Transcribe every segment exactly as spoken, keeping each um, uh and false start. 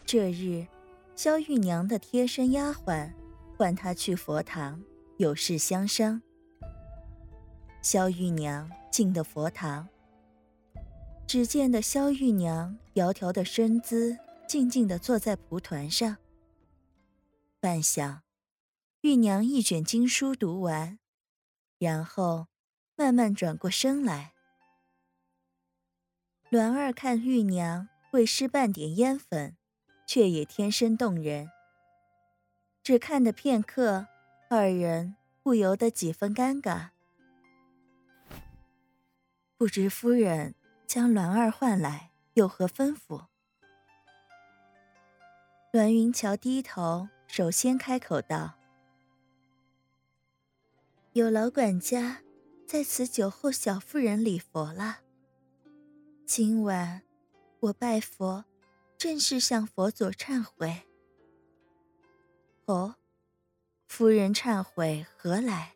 这日，萧玉娘的贴身丫鬟唤她去佛堂，有事相商。萧玉娘进的佛堂，只见得萧玉娘窈窕的身姿静静地坐在蒲团上。半晌，玉娘一卷经书读完，然后慢慢转过身来。栾儿看玉娘未施半点烟粉，却也天生动人。只看得片刻，二人不由得几分尴尬。不知夫人将栾儿唤来，有何吩咐？栾云桥低头，首先开口道：有劳管家在此酒后小妇人礼佛了。今晚我拜佛，正是向佛祖忏悔。哦，夫人忏悔何来？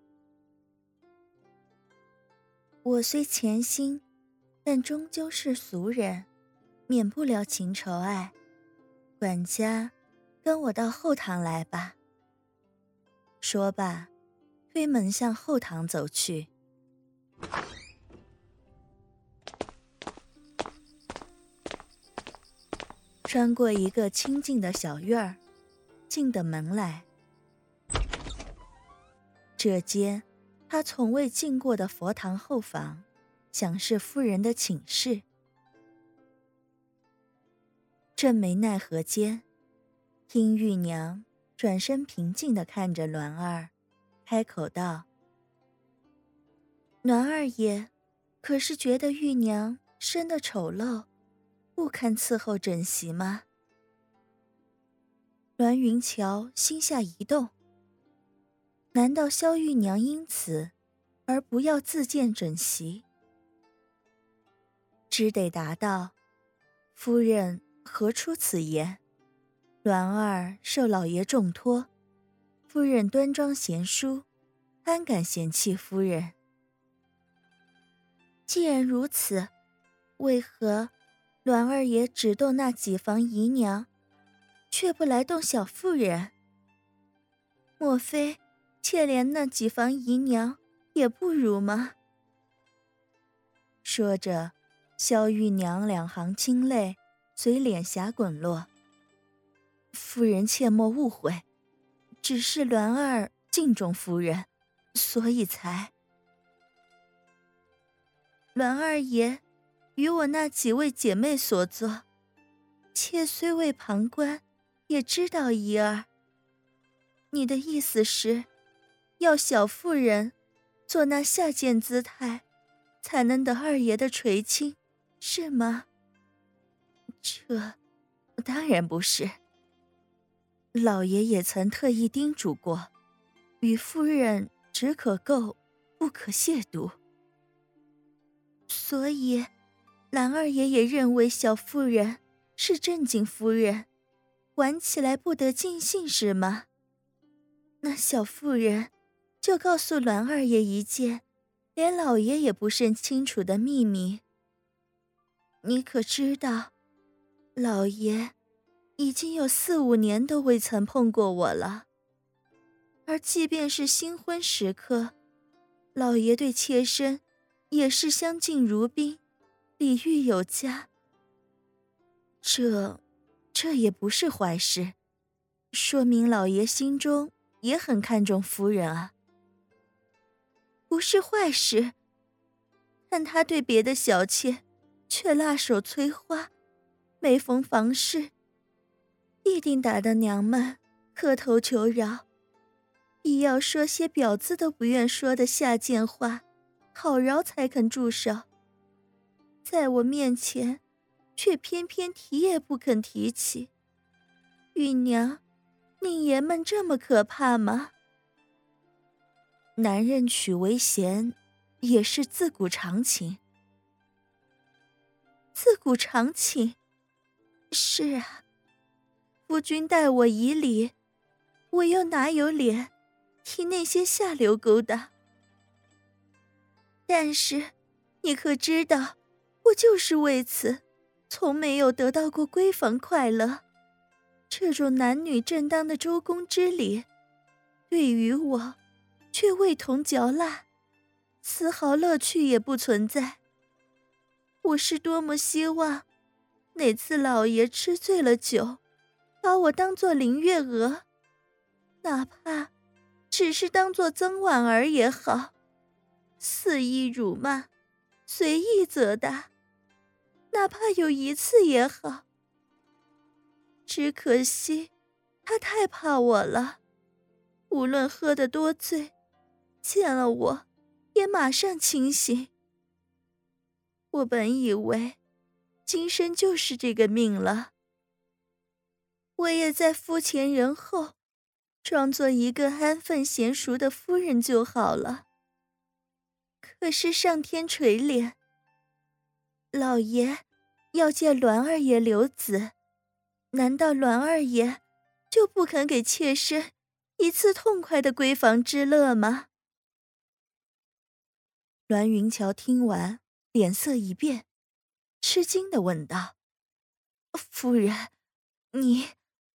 我虽潜心，但终究是俗人，免不了情仇爱。管家，跟我到后堂来吧。说罢，推门向后堂走去。穿过一个清静的小院儿，进的门来。这间他从未进过的佛堂后房，想是夫人的寝室。正没奈何间，听玉娘转身平静地看着栾儿，开口道：栾二爷，可是觉得玉娘生得丑陋，不堪伺候整席吗？栾云桥心下一动，难道萧玉娘因此而不要自荐整席？只得答道：夫人何出此言？栾儿受老爷重托，夫人端庄贤淑，安敢嫌弃夫人？既然如此，为何栾二爷只动那几房姨娘，却不来动小妇人？莫非妾连那几房姨娘也不如吗？说着，萧玉娘两行清泪随脸颊滚落。夫人切莫误会，只是栾儿敬重夫人，所以才……栾二爷与我那几位姐妹所作，妾虽未旁观，也知道一二。你的意思是，要小妇人做那下贱姿态，才能得二爷的垂青，是吗？这当然不是。老爷也曾特意叮嘱过，与夫人只可够，不可亵渎。所以栾二爷也认为小妇人是正经夫人，玩起来不得尽兴，是吗？那小妇人就告诉栾二爷一件连老爷也不甚清楚的秘密。你可知道，老爷已经有四五年都未曾碰过我了，而即便是新婚时刻，老爷对妾身也是相敬如宾，礼遇有加。这这也不是坏事，说明老爷心中也很看重夫人啊。不是坏事，但他对别的小妾却辣手摧花，每逢房事必定打得娘们磕头求饶，必要说些婊子都不愿说的下贱话，讨饶才肯住手。在我面前却偏偏提也不肯提起。玉娘，宁爷们这么可怕吗？男人娶为贤也是自古常情。自古常情？是啊，夫君待我以礼，我又哪有脸提那些下流勾当？但是你可知道，我就是为此从没有得到过闺房快乐。 这种男女正当的周公之礼，对于我却味同嚼蜡，丝毫乐趣也不存在。我是多么希望哪次老爷吃醉了酒，把我当作林月娥，哪怕只是当作曾婉儿也好，肆意辱骂，随意责打，哪怕有一次也好。只可惜他太怕我了，无论喝得多醉，见了我也马上清醒。我本以为今生就是这个命了，我也在夫前人后装作一个安分娴熟的夫人就好了。可是上天垂怜，老爷要借栾二爷留子，难道栾二爷就不肯给妾身一次痛快的闺房之乐吗？栾云桥听完，脸色一变，吃惊地问道：“夫人，你……”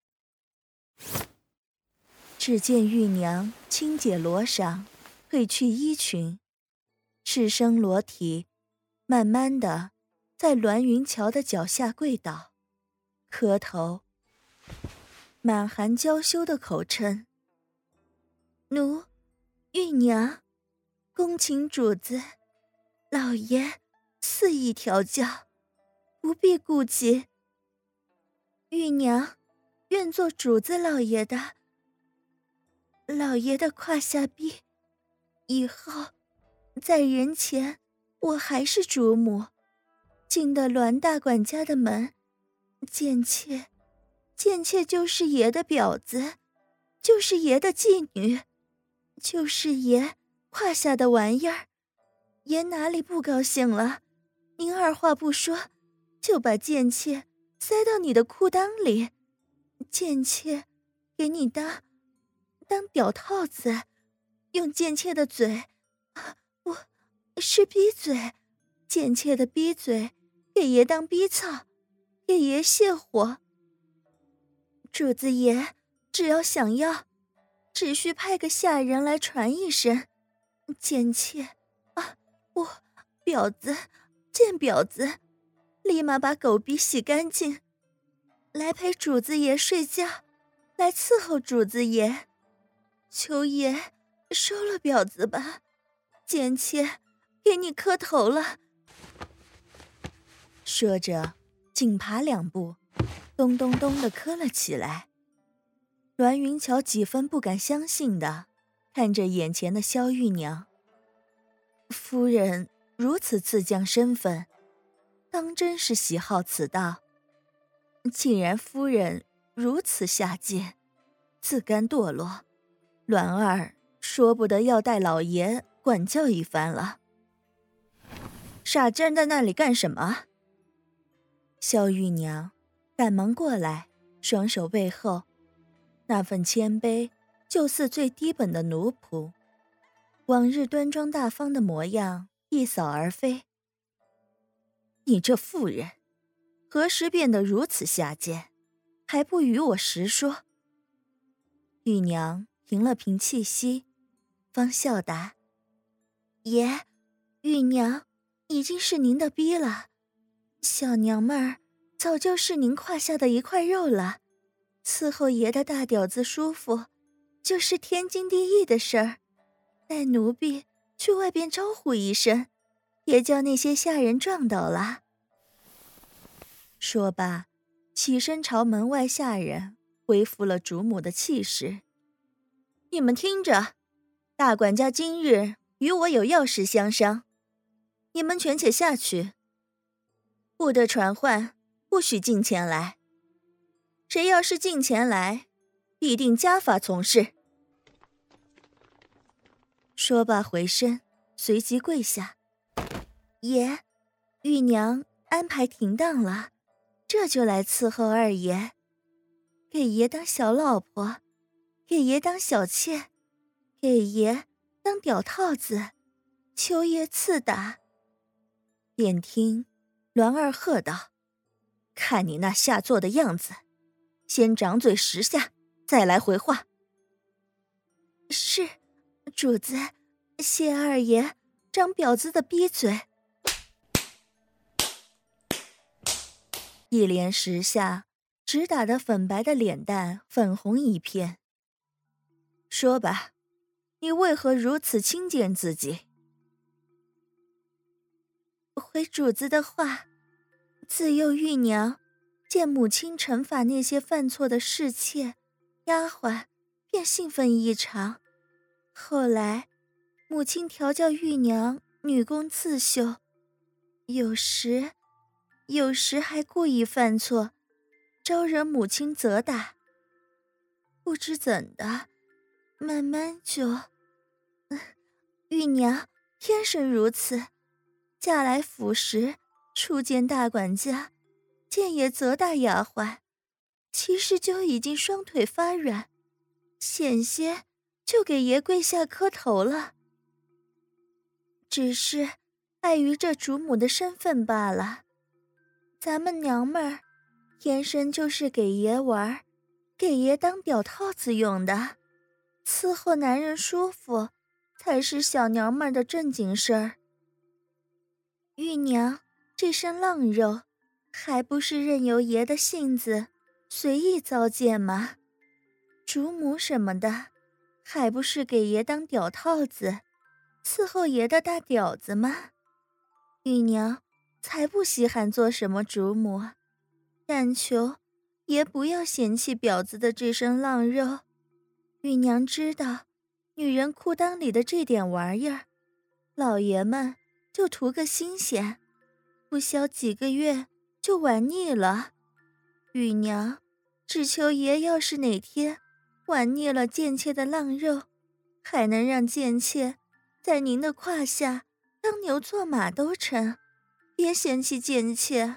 只见玉娘轻解罗裳，褪去衣裙，赤身裸体，慢慢地在栾云桥的脚下跪倒，磕头，满含娇羞的口称：“奴玉娘，恭请主子，老爷肆意调教，不必顾忌。玉娘愿做主子老爷的老爷的胯下婢，以后在人前我还是主母，进得栾大管家的门，贱妾贱妾就是爷的婊子，就是爷的妓女，就是爷胯下的玩意儿。爷哪里不高兴了，您二话不说就把贱妾塞到你的裤裆里，贱妾给你当当屌套子，用贱妾的嘴，我是逼嘴，贱妾的逼嘴给爷当逼操，给爷泄火。主子爷只要想要，只需派个下人来传一声，贱妾啊，我婊子贱婊子，立马把狗逼洗干净，来陪主子爷睡觉，来伺候主子爷。求爷收了婊子吧，贱妾给你磕头了。说着紧爬两步，咚咚咚地磕了起来。栾云桥几分不敢相信地看着眼前的萧玉娘，夫人如此自降身份，当真是喜好此道。既然夫人如此下贱，自甘堕落，栾二说不得要带老爷管教一番了。傻站在那里干什么？萧玉娘赶忙过来，双手背后，那份谦卑就似最低本的奴仆，往日端庄大方的模样一扫而飞。你这妇人，何时变得如此下贱，还不与我实说？玉娘平了平气息，方笑答：爷，玉娘已经是您的逼了，小娘们儿早就是您胯下的一块肉了，伺候爷的大屌子舒服，就是天经地义的事儿。带奴婢去外边招呼一声，也叫那些下人撞到了。说罢，起身朝门外下人恢复了主母的气势。你们听着，大管家今日与我有要事相商，你们权且下去，不得传唤，不许进前来。谁要是进前来，必定家法从事。说罢回身，随即跪下。爷，玉娘安排停当了，这就来伺候二爷，给爷当小老婆，给爷当小妾，给爷当屌套子，求爷赐打。便听栾二喝道：看你那下作的样子， 先掌嘴十下，再来回话。是，主子，谢二爷张婊子的逼嘴。一连十下，直打得粉白的脸蛋粉红一片。说吧，你为何如此轻贱自己？回主子的话，自幼玉娘见母亲惩罚那些犯错的侍妾、丫鬟，便兴奋异常。后来，母亲调教玉娘女工刺绣，有时，有时还故意犯错，招惹母亲责打。不知怎的，慢慢就，嗯，玉娘天生如此。嫁来府时，初见大管家，见也责打丫鬟，其实就已经双腿发软，险些就给爷跪下磕头了。只是碍于这主母的身份罢了。咱们娘们儿天生就是给爷玩，给爷当表套子用的，伺候男人舒服才是小娘们儿的正经事儿。玉娘这身浪肉，还不是任由爷的性子随意糟践吗？主母什么的，还不是给爷当屌套子，伺候爷的大屌子吗？玉娘才不稀罕做什么主母，但求爷不要嫌弃婊子的这身浪肉。玉娘知道，女人裤裆里的这点玩意儿，老爷们就图个新鲜，不消几个月就玩腻了。玉娘只求爷要是哪天玩腻了贱妾的浪肉，还能让贱妾在您的胯下当牛做马都成，别嫌弃贱妾。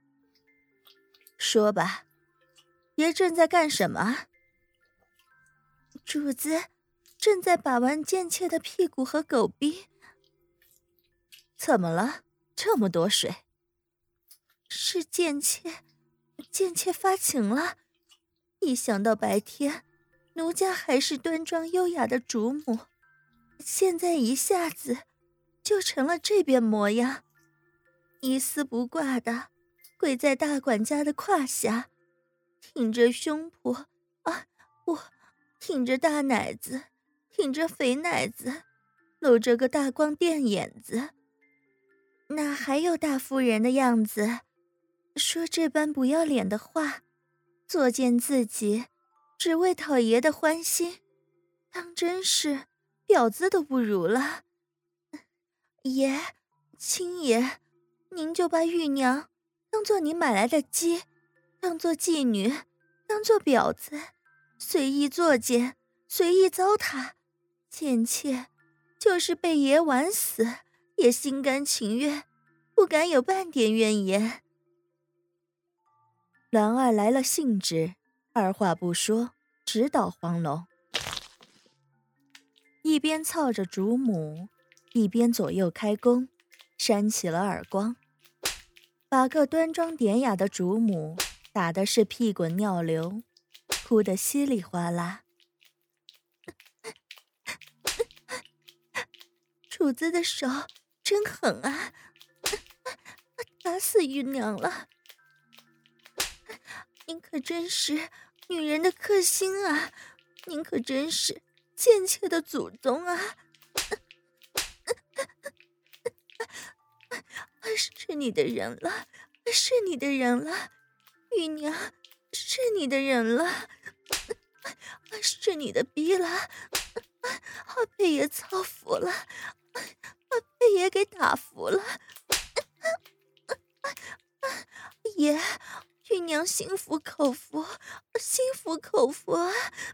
说吧，爷正在干什么？主子正在把玩贱妾的屁股和狗逼。怎么了？这么多水？是贱妾，贱妾发情了。一想到白天奴家还是端庄优雅的主母，现在一下子就成了这边模样，一丝不挂的跪在大管家的胯下，挺着胸脯啊，我挺着大奶子，挺着肥奶子，露着个大光电眼子，哪还有大夫人的样子？说这般不要脸的话，作践自己，只为讨爷的欢心，当真是婊子都不如了。爷，亲爷，您就把玉娘当做你买来的鸡，当做妓女，当做婊子，随意作践，随意糟蹋，贱妾就是被爷玩死也心甘情愿，不敢有半点怨言。兰儿来了兴致，二话不说直捣黄龙，一边操着主母，一边左右开弓，扇起了耳光，把个端庄典雅的主母打的是屁滚尿流，哭得稀里哗啦。主子的手真狠啊，打死玉娘了。您可真是女人的克星啊，您可真是贱妾的祖宗啊。是你的人了，是你的人了，玉娘，是你的人了，是你的逼了，被爷操服了，被爷给打服了。爷，玉娘心服口服，心服口服啊！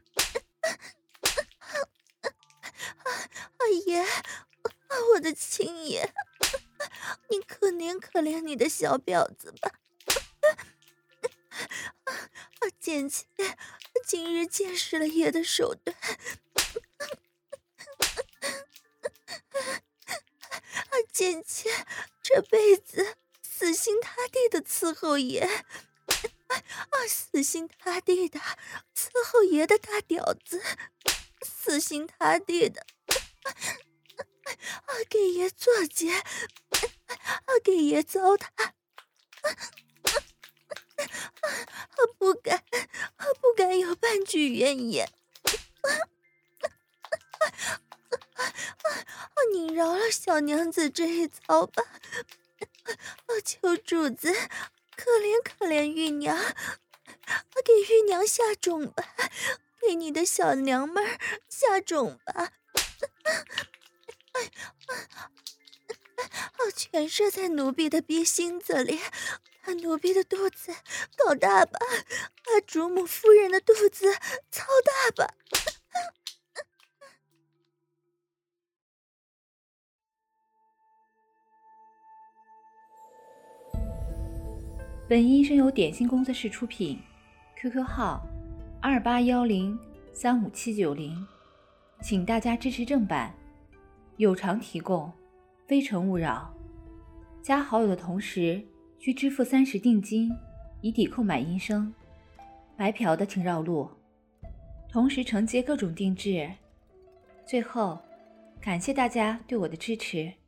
啊爷，我的亲爷，你可怜可怜你的小婊子吧！啊，贱妾今日见识了爷的手段，啊，贱妾这辈子死心塌地的伺候爷。啊死心塌地的伺候爷的大屌子，死心塌地的啊给爷做结，啊给爷糟蹋，啊不敢，啊不敢有半句怨言。你饶了小娘子这一遭吧，求主子可怜可怜玉娘，给玉娘下种吧，给你的小娘们儿下种吧。全射在奴婢的逼心子里，把奴婢的肚子搞大吧，把主母夫人的肚子操大吧。 本音声由点心工作室出品 ，Q Q 号二八幺零三五七九零，请大家支持正版，有偿提供，非诚勿扰。加好友的同时需支付三十定金，以抵购买音声。白嫖的请绕路，同时承接各种定制。最后，感谢大家对我的支持。